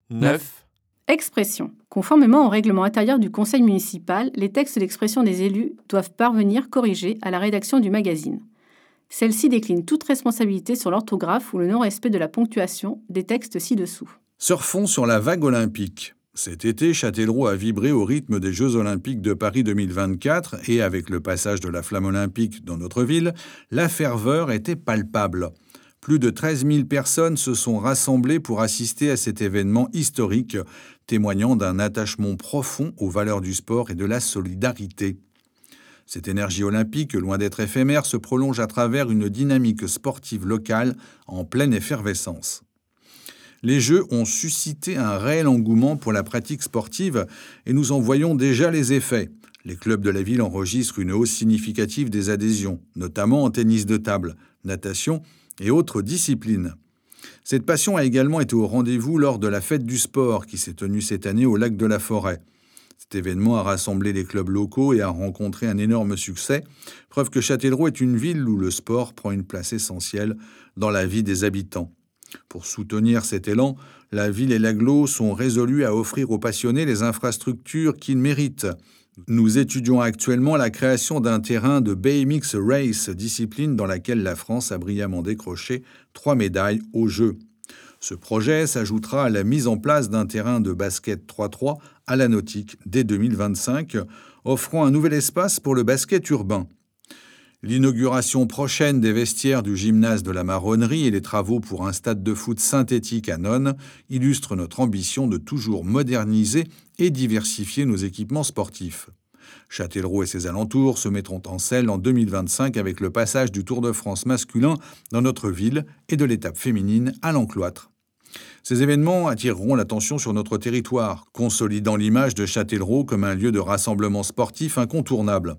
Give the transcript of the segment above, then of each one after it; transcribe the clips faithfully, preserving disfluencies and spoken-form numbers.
neuf. Expression. Conformément au règlement intérieur du conseil municipal, les textes d'expression des élus doivent parvenir corrigés à la rédaction du magazine. Celle-ci décline toute responsabilité sur l'orthographe ou le non-respect de la ponctuation des textes ci-dessous. Surfons sur la vague olympique. Cet été, Châtellerault a vibré au rythme des Jeux olympiques de Paris deux mille vingt-quatre et avec le passage de la flamme olympique dans notre ville, la ferveur était palpable. Plus de treize mille personnes se sont rassemblées pour assister à cet événement historique, témoignant d'un attachement profond aux valeurs du sport et de la solidarité. Cette énergie olympique, loin d'être éphémère, se prolonge à travers une dynamique sportive locale en pleine effervescence. Les Jeux ont suscité un réel engouement pour la pratique sportive et nous en voyons déjà les effets. Les clubs de la ville enregistrent une hausse significative des adhésions, notamment en tennis de table, natation et autres disciplines. Cette passion a également été au rendez-vous lors de la fête du sport qui s'est tenue cette année au lac de la Forêt. Cet événement a rassemblé les clubs locaux et a rencontré un énorme succès, preuve que Châtellerault est une ville où le sport prend une place essentielle dans la vie des habitants. Pour soutenir cet élan, la ville et l'agglo sont résolus à offrir aux passionnés les infrastructures qu'ils méritent. Nous étudions actuellement la création d'un terrain de B M X Race, discipline dans laquelle la France a brillamment décroché trois médailles aux Jeux. Ce projet s'ajoutera à la mise en place d'un terrain de basket trois trois à la Nautique dès deux mille vingt-cinq, offrant un nouvel espace pour le basket urbain. L'inauguration prochaine des vestiaires du gymnase de la Marronnerie et les travaux pour un stade de foot synthétique à Nonne illustrent notre ambition de toujours moderniser et diversifier nos équipements sportifs. Châtellerault et ses alentours se mettront en selle en deux mille vingt-cinq avec le passage du Tour de France masculin dans notre ville et de l'étape féminine à l'Encloître. Ces événements attireront l'attention sur notre territoire, consolidant l'image de Châtellerault comme un lieu de rassemblement sportif incontournable.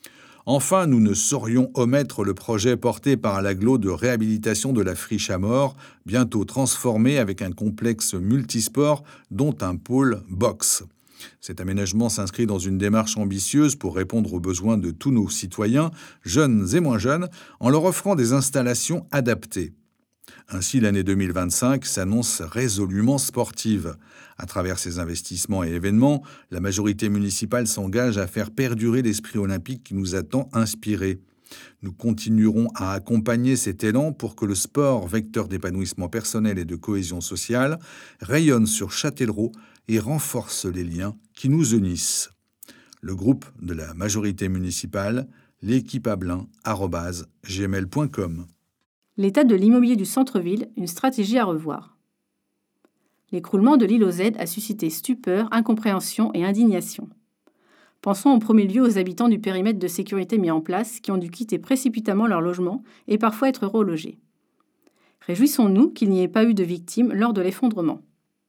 Enfin, nous ne saurions omettre le projet porté par l'agglo de réhabilitation de la friche à mort, bientôt transformée avec un complexe multisport dont un pôle boxe. Cet aménagement s'inscrit dans une démarche ambitieuse pour répondre aux besoins de tous nos citoyens, jeunes et moins jeunes, en leur offrant des installations adaptées. Ainsi, l'année deux mille vingt-cinq s'annonce résolument sportive. À travers ces investissements et événements, la majorité municipale s'engage à faire perdurer l'esprit olympique qui nous a tant inspirés. Nous continuerons à accompagner cet élan pour que le sport, vecteur d'épanouissement personnel et de cohésion sociale, rayonne sur Châtellerault et renforce les liens qui nous unissent. Le groupe de la majorité municipale, l'équipe abelin arobase gmail point com. L'état de l'immobilier du centre-ville, une stratégie à revoir. L'écroulement de l'île aux Z a suscité stupeur, incompréhension et indignation. Pensons en premier lieu aux habitants du périmètre de sécurité mis en place qui ont dû quitter précipitamment leur logement et parfois être relogés. Réjouissons-nous qu'il n'y ait pas eu de victimes lors de l'effondrement.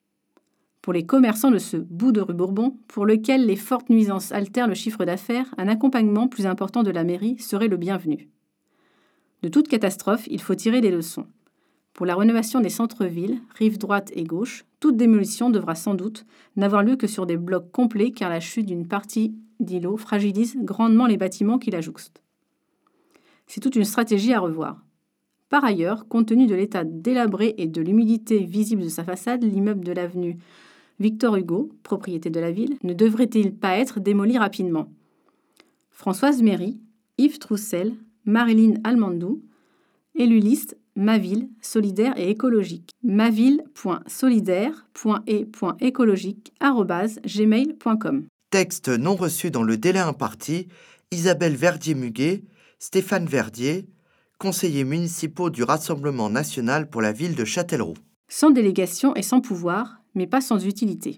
Pour les commerçants de ce bout de rue Bourbon, pour lequel les fortes nuisances altèrent le chiffre d'affaires, un accompagnement plus important de la mairie serait le bienvenu. De toute catastrophe, il faut tirer des leçons. Pour la rénovation des centres-villes, rive droite et gauche, toute démolition devra sans doute n'avoir lieu que sur des blocs complets car la chute d'une partie d'îlot fragilise grandement les bâtiments qui la jouxtent. C'est toute une stratégie à revoir. Par ailleurs, compte tenu de l'état délabré et de l'humidité visible de sa façade, l'immeuble de l'avenue Victor Hugo, propriété de la ville, ne devrait-il pas être démoli rapidement ? Françoise Méry, Yves Troussel, Marilyn Almandou, élu liste Ma Ville, solidaire et écologique. maville point solidaire point et point écologique arobase gmail point com. Texte non reçu dans le délai imparti, Isabelle Verdier-Muguet, Stéphane Verdier, conseillers municipaux du Rassemblement national pour la ville de Châtellerault. Sans délégation et sans pouvoir, mais pas sans utilité.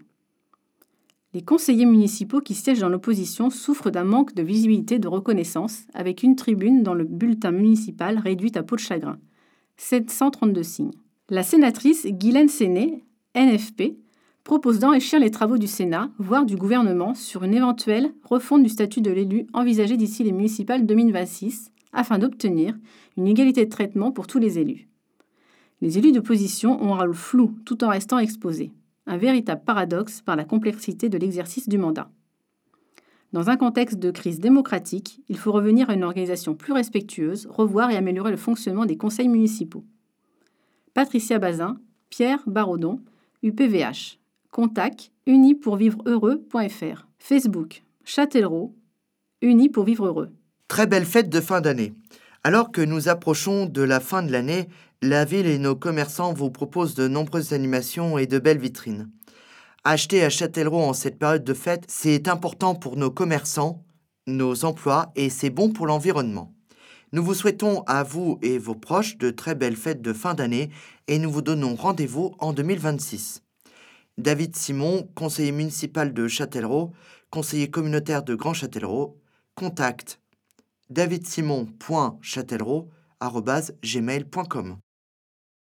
Les conseillers municipaux qui siègent dans l'opposition souffrent d'un manque de visibilité de reconnaissance, avec une tribune dans le bulletin municipal réduite à peau de chagrin. sept cent trente-deux signes. La sénatrice Guylaine Séné, N F P, propose d'enrichir les travaux du Sénat, voire du gouvernement, sur une éventuelle refonte du statut de l'élu envisagée d'ici les municipales deux mille vingt-six, afin d'obtenir une égalité de traitement pour tous les élus. Les élus d'opposition ont un rôle flou tout en restant exposés. Un véritable paradoxe par la complexité de l'exercice du mandat. Dans un contexte de crise démocratique, il faut revenir à une organisation plus respectueuse, revoir et améliorer le fonctionnement des conseils municipaux. Patricia Bazin, Pierre Barodon, U P V H, Contact unis pour vivre heureux point f r. Facebook Châtellerault, Unis pour vivre heureux. Très belle fête de fin d'année. Alors que nous approchons de la fin de l'année, la ville et nos commerçants vous proposent de nombreuses animations et de belles vitrines. Acheter à Châtellerault en cette période de fête, c'est important pour nos commerçants, nos emplois et c'est bon pour l'environnement. Nous vous souhaitons à vous et vos proches de très belles fêtes de fin d'année et nous vous donnons rendez-vous en deux mille vingt-six. David Simon, conseiller municipal de Châtellerault, conseiller communautaire de Grand Châtellerault, contact davidsimon point châtellerault arobase gmail point com.